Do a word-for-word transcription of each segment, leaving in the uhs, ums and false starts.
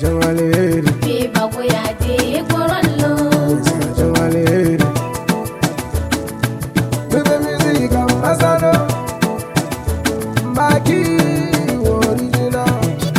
Jamalere, Beba goya de korallo. Jamalere. With the music ambassador, Maki original.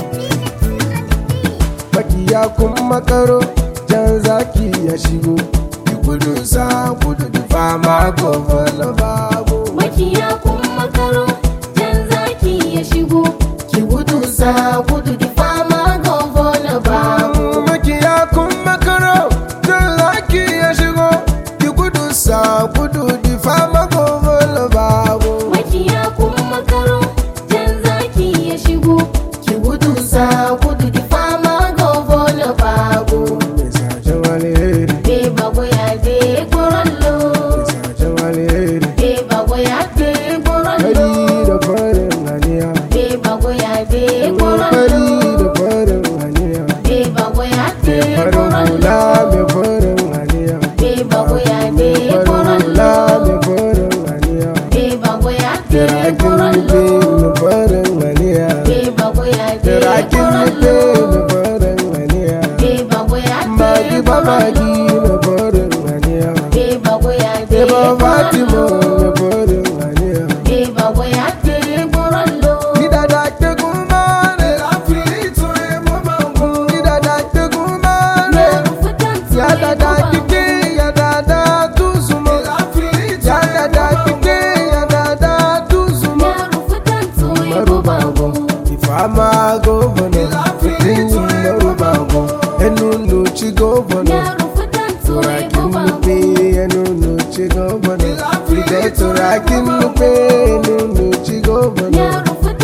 Maki ya kuma karo, jan zaki ya shigo. Ki gudu sa gudu di fama governor babu. Makiya kun makaro, jan zaki ya shigo. Ki gudu sa gudu di fama governor babu. Makiya kun makaro, jan zaki ya shigo. Ki gudu sa gudu di fama governor babu. Makiya kun makaro, jan zaki ya shigo. Ki gudu sa gudu di fama governor babu. Mesa Jamalere, Beba goya de korallo. Mesa Jamalere. Beba goya de korallo. Fari da farin haniya, Beba goya de fari korallo. da farin haniya. Beba goya de Farin hula korallo. mai farin haniya. Beba goya de Farin hula korallo. mai farin haniya. Beba goya de Tirakin korallo. nufi mai farin haniya. Beba goya de Tirakin nufi korallo. mai farin haniya. Beba goya de Magi babagi korallo. mai farin haniya. Beba goya de Eba Fatima korallo. mai farin haniya. Beba goya de korallo. Gida da ke kuma ne afirito ya mamangu. Gida da ke kuma ne ya da da kike ya da da tuzumo. Ya da da kike ya da da tuzumo. Marubago, ifama governor, futu marubago, enu nuchi governor. Turakin nupe, enu nuchi governor. Ide turakin nupe, enu nuchi governor.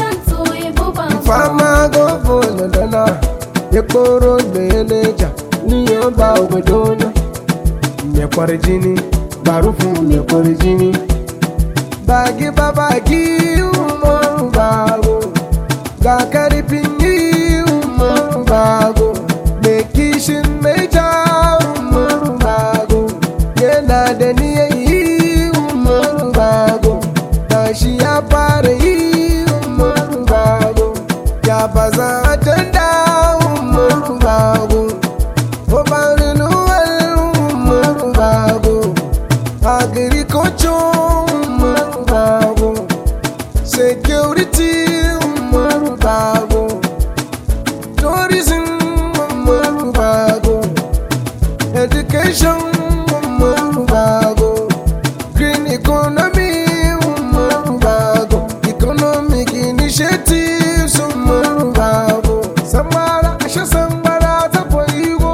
Ifama governor dana, yekoro meneja, niyoba obedona. Nyekwarijini, barufu nyekwarijini. Bagi babagi umaru bago, ga karfin yi umaru bago, me kishin meja umaru bago, yana da niyan yi umaru bago, tashi ya fara yi umaru bago, ya baza ajanda umaru bago, obarin uwal umaru bago, agriculture umaru bago, security umaru bago, tourism umaru bago, education umaru bago, green economy umaru bago, economic initiatives umaru bago, sambara ashe sambara ta kwayo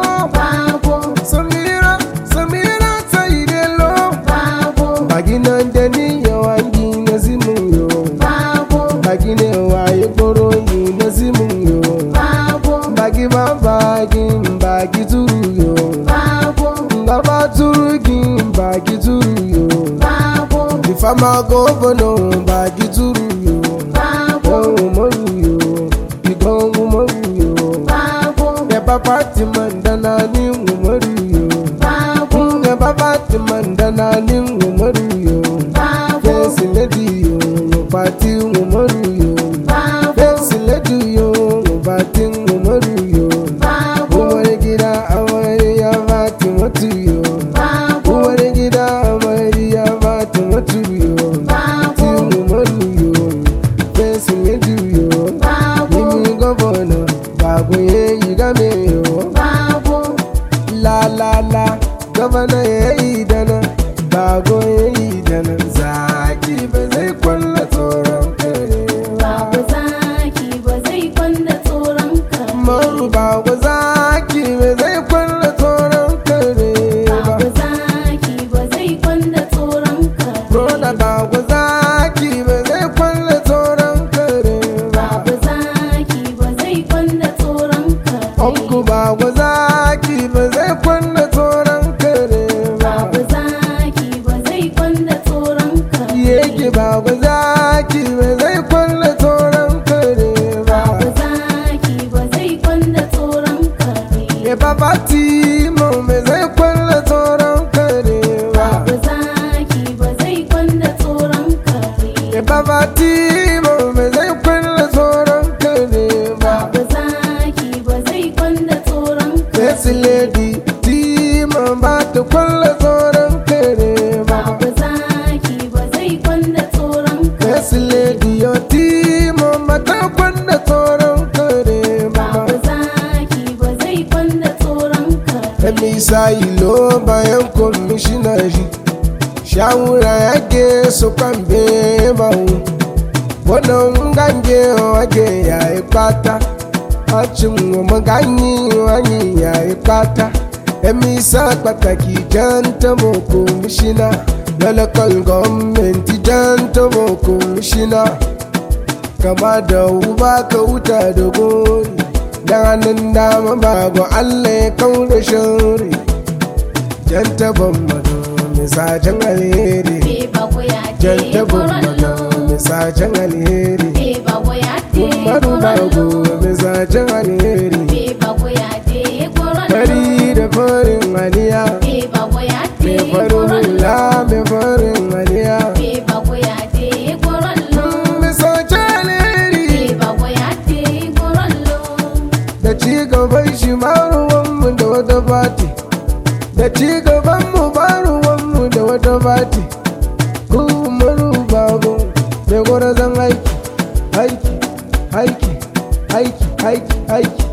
samira samira ta idelo baginan da ni yawangi na zimun yo bagine waye gboro yi na zimun yo bagi ma bagi bagi turu yo baba turu gi bagi turu yo the farmer governor bagi turu yo oh moru yo igo moru yo ne baba ti mandana ni moru yo ne baba ti mandana ni moru yo yes lady yo pati moru yo yes lady yo pati moru yo umar gida amari ya pati motu yo umar gida amari ya pati motu yo ti moru yo yes lady yo nimi governor bago ye yigame yo la la la governor ye idana bago ye idana zaki ba zai kwalla tsoron kare maru bago zaki ba zai kwalla tsoron kare broda bago zaki ba zai kwalla tsoron kare onku bago zaki ba zai kwalla tsoron kare yake bago zaki ba zai kwalla tsoron kare ya babati mo me zai kwalla tsoron kare ya babati mo me zai kwalla tsoron kare Ba zaki ba zai kwanda isa ilo bayan komishinari shawura yake su kwambe bawu wannan gange wake yayi pata a cin maganyi wani yayi pata emisa pàtàkì jantamo komishina local government jantamo komishina kama da uba ka wuta da gori da hannun dama babu Allah ya kaura shari jantaban mado misajen alheri jantaban mado misajen alheri umaru bago misajen alheri fari da farin aliya mai farin hula mai farin aliya da ci gaban shi maruwanmu da wata fati da ci gaban mu maruwanmu da wata fati kuma babu mai gwarazan aiki aiki aiki aiki aiki aiki